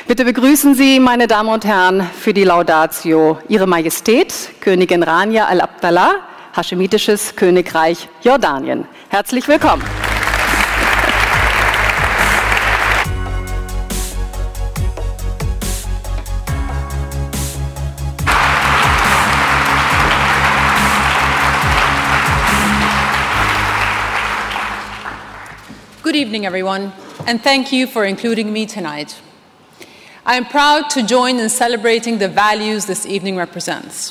Bitte begrüßen Sie, meine Damen und Herren, für die Laudatio Ihre Majestät, Königin Rania Al-Abdallah, Haschemitisches Königreich Jordanien. Herzlich willkommen. Good evening, everyone, and thank you for including me tonight. I am proud to join in celebrating the values this evening represents.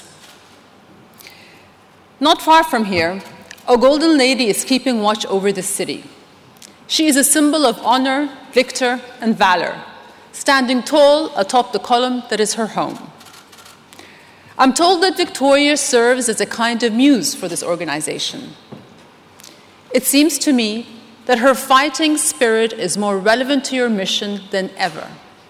Not far from here, a golden lady is keeping watch over this city. She is a symbol of honor, victor, and valor, standing tall atop the column that is her home. I'm told that Victoria serves as a kind of muse for this organization. It seems to me that her fighting spirit is more relevant to your mission than ever.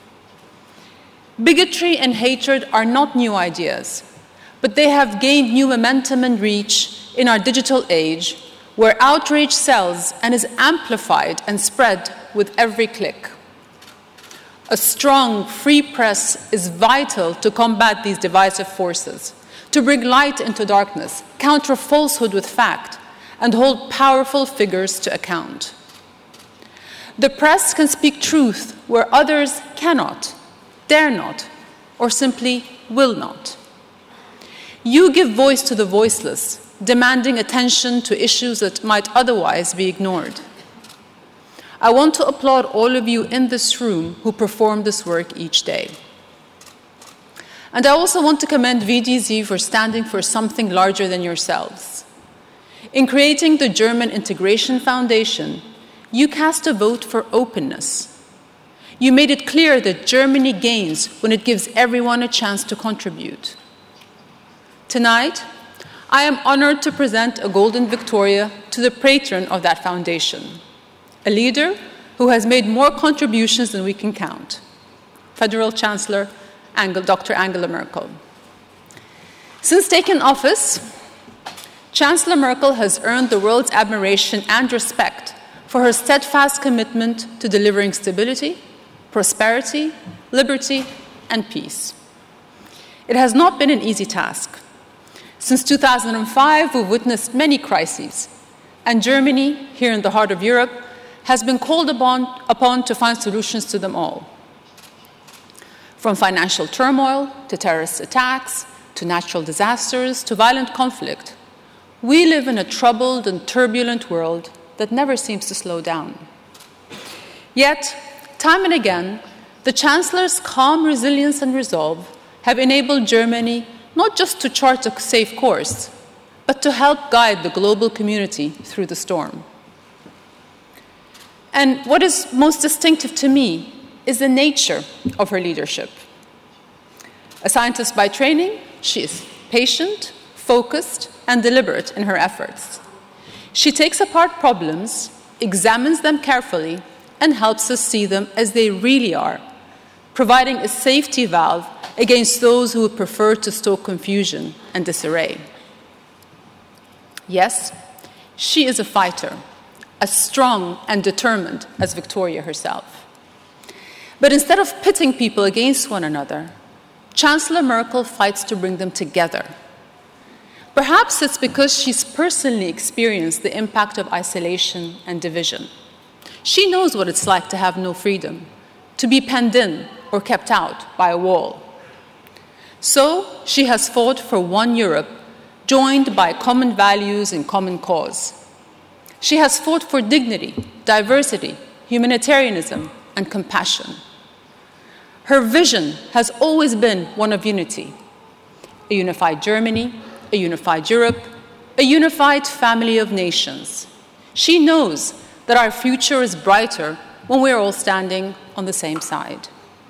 Bigotry and hatred are not new ideas, but they have gained new momentum and reach in our digital age, where outrage sells and is amplified and spread with every click. A strong, free press is vital to combat these divisive forces, to bring light into darkness, counter falsehood with fact, and hold powerful figures to account. The press can speak truth where others cannot, dare not, or simply will not. You give voice to the voiceless, demanding attention to issues that might otherwise be ignored. I want to applaud all of you in this room who perform this work each day. And I also want to commend VDZ for standing for something larger than yourselves. In creating the German Integration Foundation, you cast a vote for openness. You made it clear that Germany gains when it gives everyone a chance to contribute. Tonight, I am honored to present a Golden Victoria to the patron of that foundation, a leader who has made more contributions than we can count, Federal Chancellor Dr. Angela Merkel. Since taking office, Chancellor Merkel has earned the world's admiration and respect for her steadfast commitment to delivering stability, prosperity, liberty, and peace. It has not been an easy task. Since 2005, we've witnessed many crises, and Germany, here in the heart of Europe, has been called upon to find solutions to them all. From financial turmoil to terrorist attacks to natural disasters to violent conflict, we live in a troubled and turbulent world that never seems to slow down. Yet, time and again, the Chancellor's calm resilience and resolve have enabled Germany not just to chart a safe course, but to help guide the global community through the storm. And what is most distinctive to me is the nature of her leadership. A scientist by training, she is patient, focused, and deliberate in her efforts. She takes apart problems, examines them carefully, and helps us see them as they really are, providing a safety valve against those who would prefer to stoke confusion and disarray. Yes, she is a fighter, as strong and determined as Victoria herself. But instead of pitting people against one another, Chancellor Merkel fights to bring them together. Perhaps it's because she's personally experienced the impact of isolation and division. She knows what it's like to have no freedom, to be penned in or kept out by a wall. So she has fought for one Europe, joined by common values and common cause. She has fought for dignity, diversity, humanitarianism, and compassion. Her vision has always been one of unity, a unified Germany, a unified Europe, a unified family of nations. She knows that our future is brighter when we're all standing on the same side.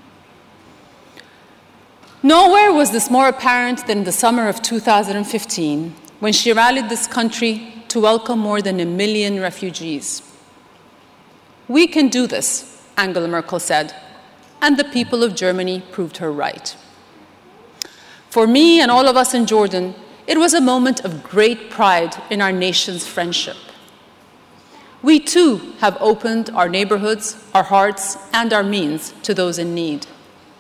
Nowhere was this more apparent than in the summer of 2015, when she rallied this country to welcome more than 1 million refugees. We can do this, Angela Merkel said, and the people of Germany proved her right. For me and all of us in Jordan, it was a moment of great pride in our nation's friendship. We too have opened our neighborhoods, our hearts, and our means to those in need.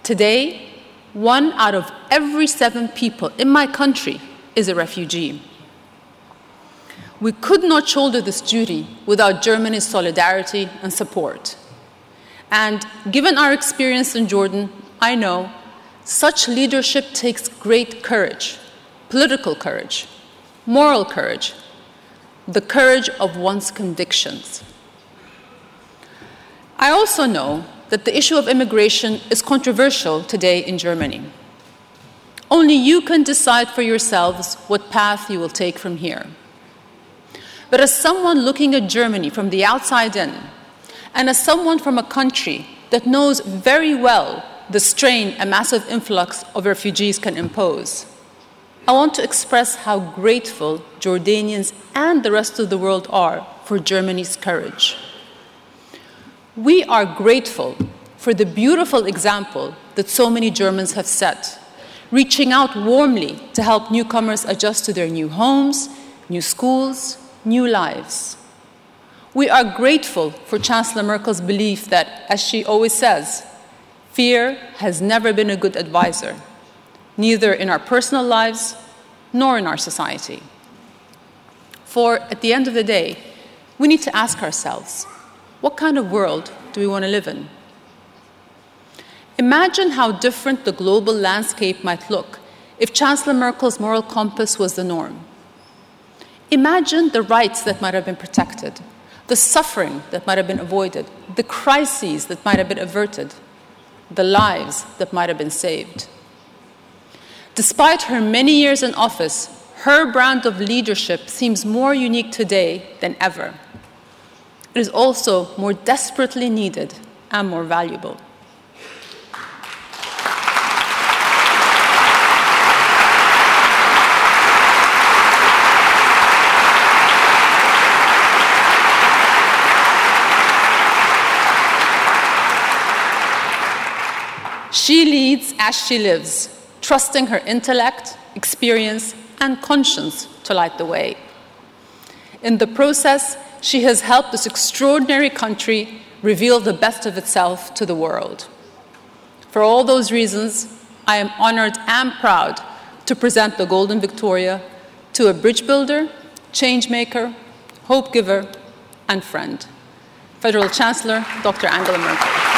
Today, 1 out of every 7 people in my country is a refugee. We could not shoulder this duty without Germany's solidarity and support. And given our experience in Jordan, I know such leadership takes great courage, political courage, moral courage, the courage of one's convictions. I also know that the issue of immigration is controversial today in Germany. Only you can decide for yourselves what path you will take from here. But as someone looking at Germany from the outside in, and as someone from a country that knows very well the strain a massive influx of refugees can impose, I want to express how grateful Jordanians and the rest of the world are for Germany's courage. We are grateful for the beautiful example that so many Germans have set, reaching out warmly to help newcomers adjust to their new homes, new schools, new lives. We are grateful for Chancellor Merkel's belief that, as she always says, fear has never been a good advisor, neither in our personal lives nor in our society. For at the end of the day, we need to ask ourselves, what kind of world do we want to live in? Imagine how different the global landscape might look if Chancellor Merkel's moral compass was the norm. Imagine the rights that might have been protected, the suffering that might have been avoided, the crises that might have been averted, the lives that might have been saved. Despite her many years in office, her brand of leadership seems more unique today than ever. It is also more desperately needed and more valuable. She leads as she lives, trusting her intellect, experience, and conscience to light the way. In the process, she has helped this extraordinary country reveal the best of itself to the world. For all those reasons, I am honored and proud to present the Golden Victoria to a bridge builder, change maker, hope giver, and friend, Federal Chancellor Dr. Angela Merkel.